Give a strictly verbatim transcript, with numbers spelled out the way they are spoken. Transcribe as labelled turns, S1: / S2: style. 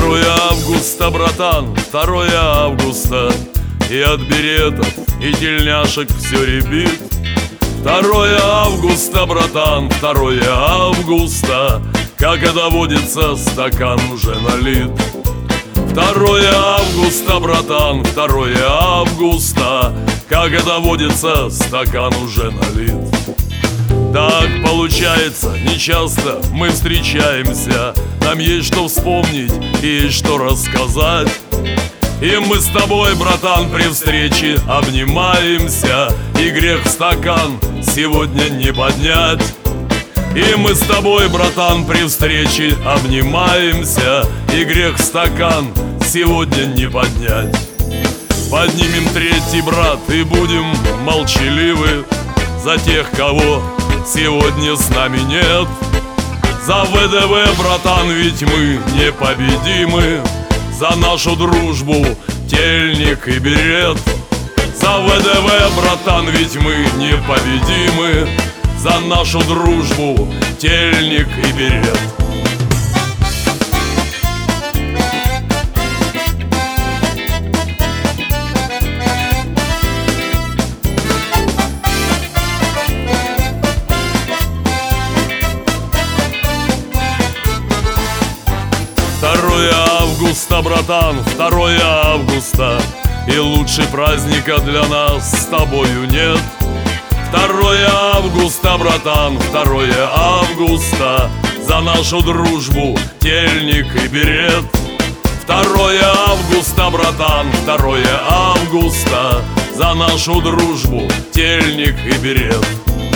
S1: Второе августа, братан, второе августа, и от беретов, и тельняшек все рябит. Второе августа, братан, второе августа, как это водится, стакан уже налит. Второе августа, братан, второе августа, как это водится, стакан уже налит. Так получается, нечасто мы встречаемся, нам есть что вспомнить и есть что рассказать. И мы с тобой, братан, при встрече обнимаемся, и грех в стакан сегодня не поднять. И мы с тобой, братан, при встрече обнимаемся, и грех в стакан сегодня не поднять. Поднимем третий, брат, и будем молчаливы за тех, кого сегодня с нами нет. За ВДВ, братан, ведь мы непобедимы, за нашу дружбу тельник и берет. За ВДВ, братан, ведь мы непобедимы, за нашу дружбу тельник и берет. Второе августа, братан, второе августа, и лучше праздника для нас с тобою нет. Второе августа, братан, второе августа, за нашу дружбу тельник и берет. Второе августа, братан, второе августа, за нашу дружбу тельник и берет.